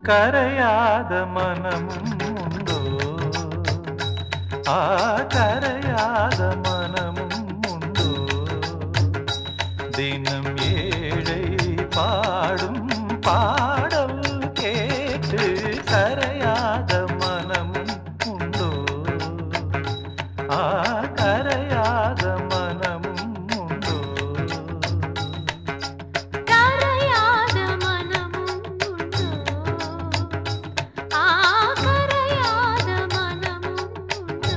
கரையாத மனமும் உண்டோ கரையாத மனமும் உண்டோ தினம் ஏழை பாடும் பாடல் கேட்டு கரையாத மனமும் உண்டோ கரையாத மனமும் உண்டோ கரையாத மனமும் உண்டோ கரையாத மனமும் உண்டோ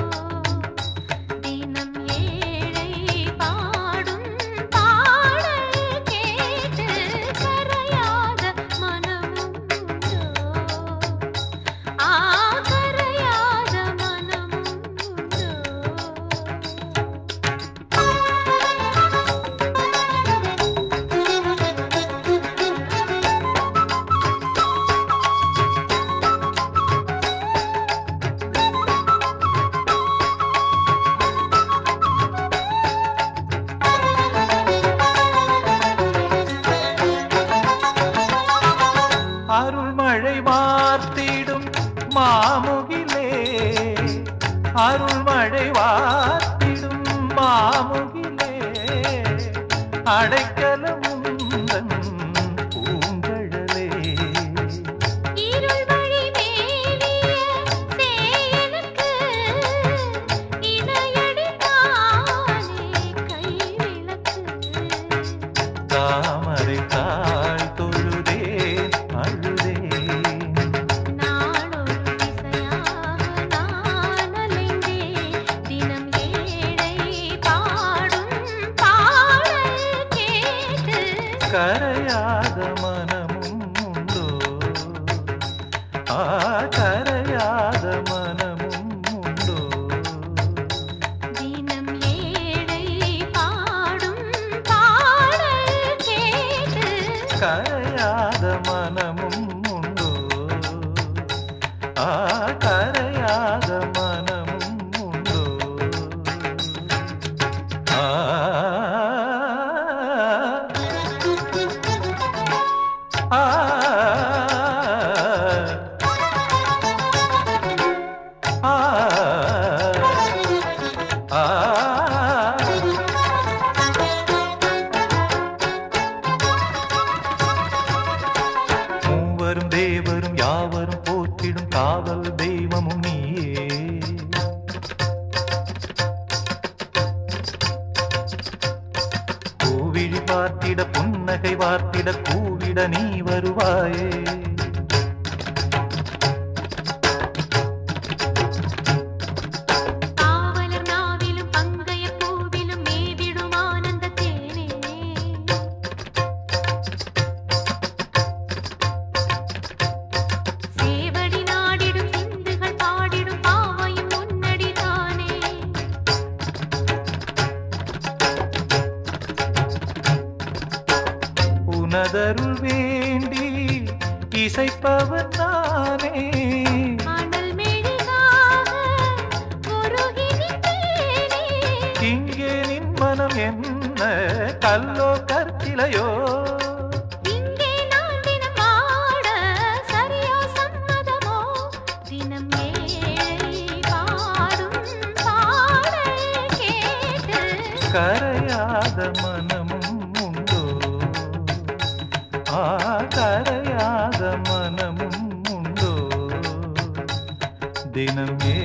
தினம் ஏழை பாடும் பாடல் கேட்டு கரையாத மனமும் உண்டோ கரையாத மனமும் உண்டோ அருள்மழை வார்த்திடும் மாமுகிலே அருள்மழை வார்த்திடும் மாமுகிலே அடைக்கலம் உந்தன் பூங்கழலே இருள் வழி மேவிய சேயனுக்கு இணையடி தானே கைவிளக்கு தாமரை தாழ் தொழுதேன் அழுதேன் நாளொரு திசையாக நான் அலைந்தேன் தினம் ஏழை பாடும் பாடல் கேட்டு கரையாத மனமும் உண்டோ கரையாத மனமும் உண்டோ தினம் ஏழை பாடும் பாடல் கேட்டு கரையாத மனமும் உண்டோ கரையாத மனமும் உண்டோ மூவரும் தேவரும் யாவரும் போற்றிடும் காவல் தெய்வமும் நீயே பூவிழி பார்த்திட புன்னகை வார்த்திட கூவிட நீ வருவாயே காவலர் நாவிலும் பங்கைய பூவிலும் மேவிடும் ஆனந்த தேனே சேவடி நாடிடும் சிந்துகள் பாடிடும் பாவையும் முன்னடிதானே உனதருள் வேண்டி இசைப்பவன் நானே மணல் மெழுகாக உருகி நின்றேனே இங்கே நின் மனம் என்ன கல்லோ கற்கிலையோ இங்கே நான் தினம் ஆட சரியோ சம்மதமோ தினம் ஏழை பாடும் பாடல் கேட்டு கரையாத மனமும் உண்டோ கரையாத மனமும் உண்டோ தினம்